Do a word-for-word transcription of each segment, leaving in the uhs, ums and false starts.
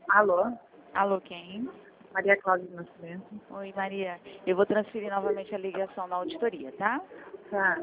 Alô? Alô, quem? Maria Cláudia do Nascimento. Oi, Maria. Eu vou transferir novamente a ligação da auditoria, tá? Tá.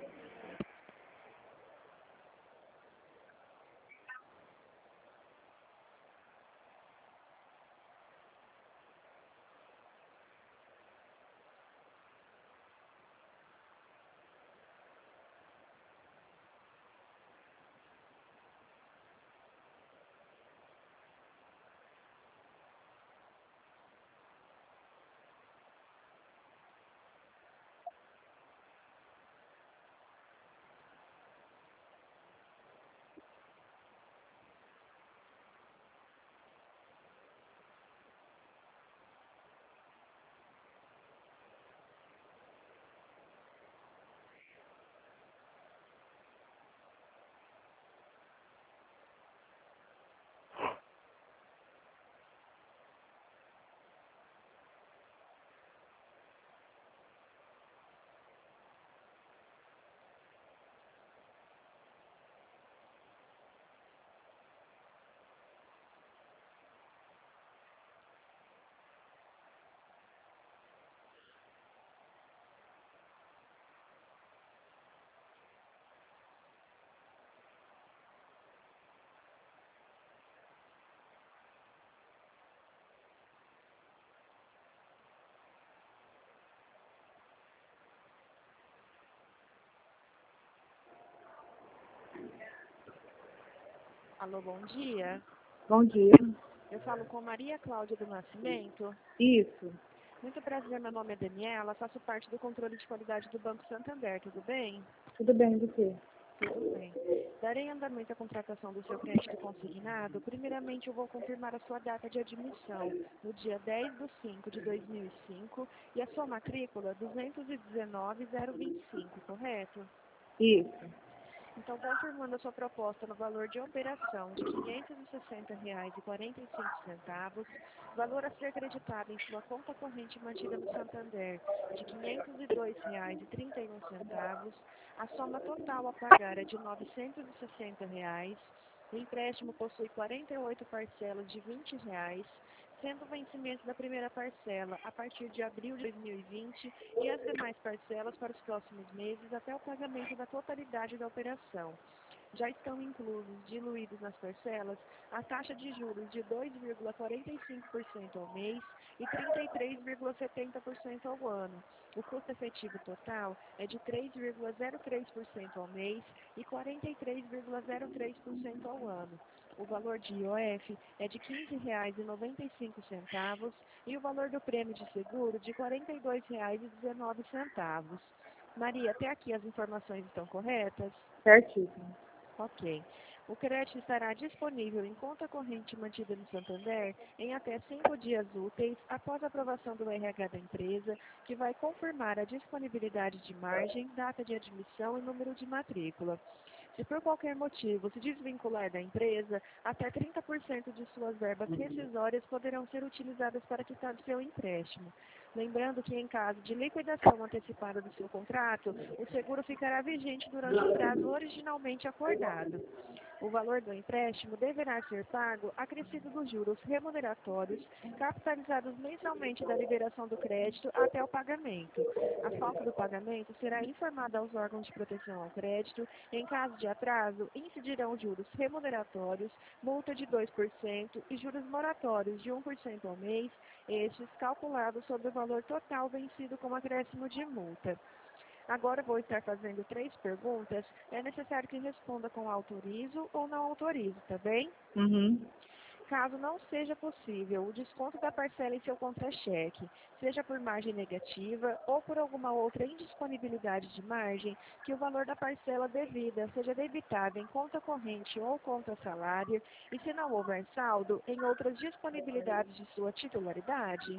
Alô, bom dia. Bom dia. Eu falo com Maria Cláudia do Nascimento. Isso. Muito prazer, meu nome é Daniela, faço parte do controle de qualidade do Banco Santander, tudo bem? Tudo bem, você? Tudo bem. Darei andamento à contratação do seu crédito consignado. Primeiramente, eu vou confirmar a sua data de admissão, no dia dez de cinco de dois mil e cinco, e a sua matrícula duzentos e dezenove zero vinte e cinco, correto? Isso. Então, confirmando a sua proposta no valor de operação de quinhentos e sessenta reais e quarenta e cinco centavos, valor a ser creditado em sua conta corrente mantida no Santander de quinhentos e dois reais e trinta e um centavos, a soma total a pagar é de novecentos e sessenta reais, o empréstimo possui quarenta e oito parcelas de vinte reais, sendo o vencimento da primeira parcela a partir de abril de dois mil e vinte e as demais parcelas para os próximos meses até o pagamento da totalidade da operação. Já estão inclusos, diluídos nas parcelas, a taxa de juros de dois vírgula quarenta e cinco por cento ao mês e trinta e três vírgula setenta por cento ao ano. O custo efetivo total é de três vírgula zero três por cento ao mês e quarenta e três vírgula zero três por cento ao ano. O valor de I O F é de quinze reais e noventa e cinco centavos e o valor do prêmio de seguro de quarenta e dois reais e dezenove centavos. Maria, até aqui as informações estão corretas? Certíssimo. Ok. O crédito estará disponível em conta corrente mantida no Santander em até cinco dias úteis após a aprovação do R H da empresa, que vai confirmar a disponibilidade de margem, data de admissão e número de matrícula. Se por qualquer motivo se desvincular da empresa, até trinta por cento de suas verbas rescisórias poderão ser utilizadas para quitar o seu empréstimo. Lembrando que, em caso de liquidação antecipada do seu contrato, o seguro ficará vigente durante o prazo originalmente acordado. O valor do empréstimo deverá ser pago acrescido dos juros remuneratórios, capitalizados mensalmente da liberação do crédito até o pagamento. A falta do pagamento será informada aos órgãos de proteção ao crédito. Em caso de atraso, incidirão juros remuneratórios, multa de dois por cento e juros moratórios de um por cento ao mês, estes calculados sobre o valor total vencido com acréscimo de multa. Agora vou estar fazendo três perguntas. É necessário que responda com autorizo ou não autorizo, tá bem? Uhum. Caso não seja possível o desconto da parcela em seu contra-cheque, seja por margem negativa ou por alguma outra indisponibilidade de margem, que o valor da parcela devida seja debitado em conta corrente ou conta salário e, se não houver saldo, em outras disponibilidades de sua titularidade?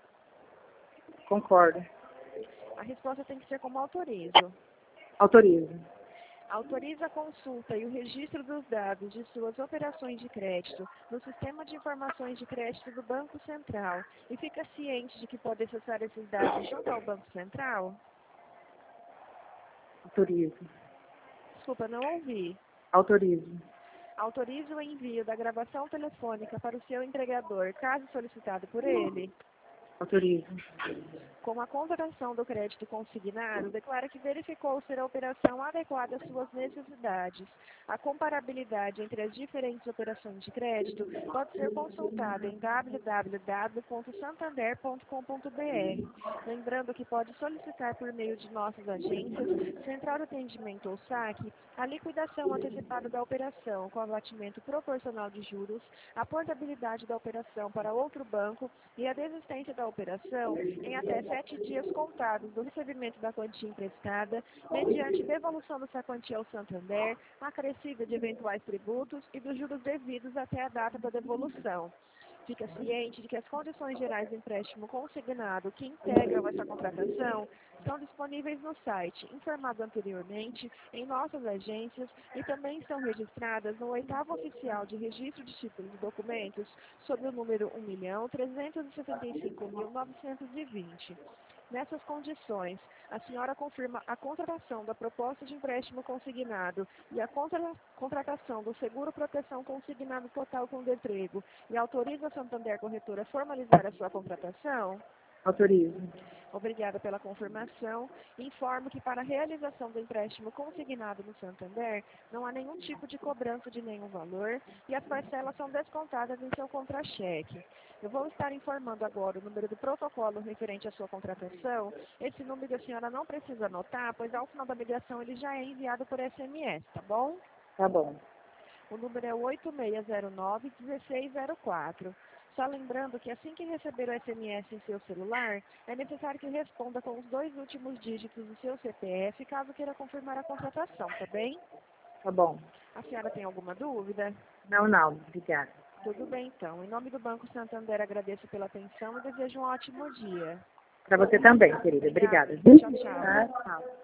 Concordo. A resposta tem que ser como autorizo. Autorizo. Autoriza a consulta e o registro dos dados de suas operações de crédito no Sistema de Informações de Crédito do Banco Central e fica ciente de que pode acessar esses dados junto ao Banco Central? Autorizo. Desculpa, não ouvi. Autorizo. Autorize o envio da gravação telefônica para o seu empregador, caso solicitado por ele. Autorizo. Com a contratação do crédito consignado, declara que verificou ser a operação adequada às suas necessidades. A comparabilidade entre as diferentes operações de crédito pode ser consultada em w w w ponto santander ponto com ponto b r. Lembrando que pode solicitar por meio de nossas agências, Central de Atendimento ou saque, a liquidação antecipada da operação com abatimento proporcional de juros, a portabilidade da operação para outro banco e a desistência da operação em até sete dias contados do recebimento da quantia emprestada, mediante devolução dessa quantia ao Santander, acrescida de eventuais tributos e dos juros devidos até a data da devolução. Fica ciente de que as condições gerais do empréstimo consignado que integram essa contratação estão disponíveis no site, informado anteriormente, em nossas agências e também estão registradas no oitavo oficial de registro de títulos e documentos sob o número um milhão trezentos e sessenta e cinco mil novecentos e vinte. Nessas condições, a senhora confirma a contratação da proposta de empréstimo consignado e a contra contratação do seguro proteção consignado total com Detrego e autoriza a Santander Corretora a formalizar a sua contratação? Autorizo. Obrigada pela confirmação. Informo que para a realização do empréstimo consignado no Santander, não há nenhum tipo de cobrança de nenhum valor e as parcelas são descontadas em seu contra-cheque. Eu vou estar informando agora o número do protocolo referente à sua contratação. Esse número a senhora não precisa anotar, pois ao final da ligação ele já é enviado por S M S, tá bom? Tá bom. O número é oito seis zero nove, um seis zero quatro. Só lembrando que assim que receber o S M S em seu celular, é necessário que responda com os dois últimos dígitos do seu C P F, caso queira confirmar a contratação, tá bem? Tá bom. A senhora tem alguma dúvida? Não, não. Obrigada. Tudo bem, então. Em nome do Banco Santander, agradeço pela atenção e desejo um ótimo dia. Para você também, querida. Obrigada. Obrigada. Tchau, tchau. Tá? Tchau.